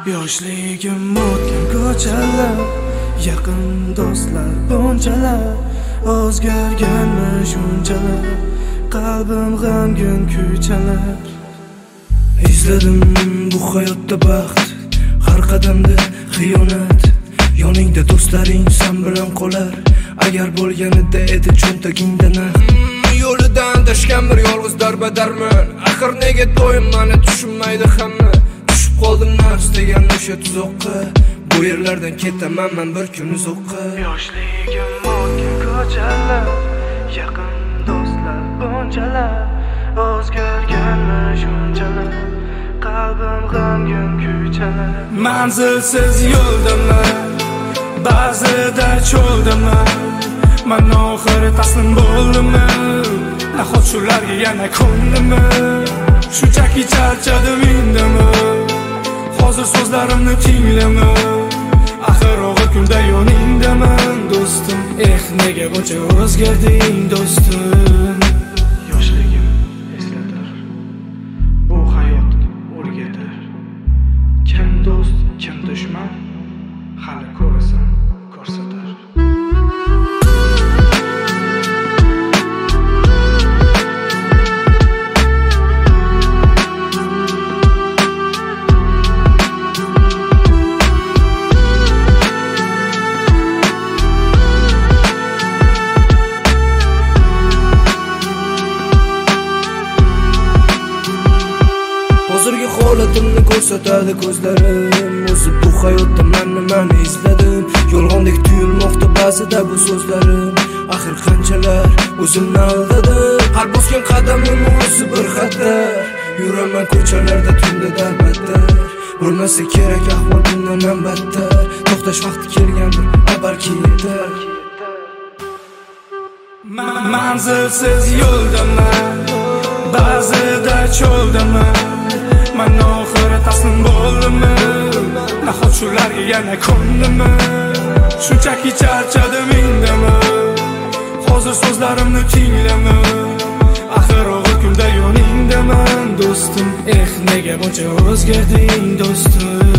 Yoshligim o'tgan ko'chalar, yaqin do'stlar bunchalar, o'zgarganmi shunchalar, qalbim g'amgin kuychalar. Izladim bu hayotda baxt, har qadamda xiyonat, yoningda do'stlaring sen bilan qolar, agar bo'lganida edi cho'ntagingda naqd. Yo'lidan adashgan bir yolg'iz darbadarman, axir nega doim meni tushunmaydi hamma. Tushib qoldim nafs degan o'sha tuzoqqa, bu yerlardan ketaman men bir kun uzoqqa. Yoshligim o'tgan ko'chalar, yaqin do'stlar bunchalar, o'zgarganmi shunchalar, qalbim g'amgin kuychalar. Manzilsiz yo'ldaman, ba'zida cho'ldaman, men oxiri taslim bo'ldimmi, nahot shularga yana ko'ndimmi? Shunchaki charchadim indimi, hozir so'zlarimni tinglama, axir og'ir kunda yoningdaman do'stim. Nega buncha o'zgarding do'stim? Yoshligim eslatar, bu hayot o'rgatar, kim do'st kim dushman hali ko'rasan ko'rsatar. Hozirgi holatimni ko'rsatadi ko'zlarim, o'zi bu hayotda men nimani izladim. Yolg'ondek tuyulmoqda ba'zida bu so'zlarim, axir qanchalar o'zimni aldadim. Har bosgan qadamim o'zi bir xatar, yuraman ko'chalarda tunda darbattar. Bo'lmasa kerak ahvol bundan ham battar, to'xtash vaqti kelgandir, balki yetar. Manzilsiz yo'ldaman, ba'zida cho'ldaman, men oxiri taslim bo'ldimmi, nahot shularga yana ko'ndimmi? Shunchaki charchadim indimi, hozir so'zlarimni tinglama, axir og'ir kunda yoningdaman do'stim. Nega buncha o'zgarding do'stim?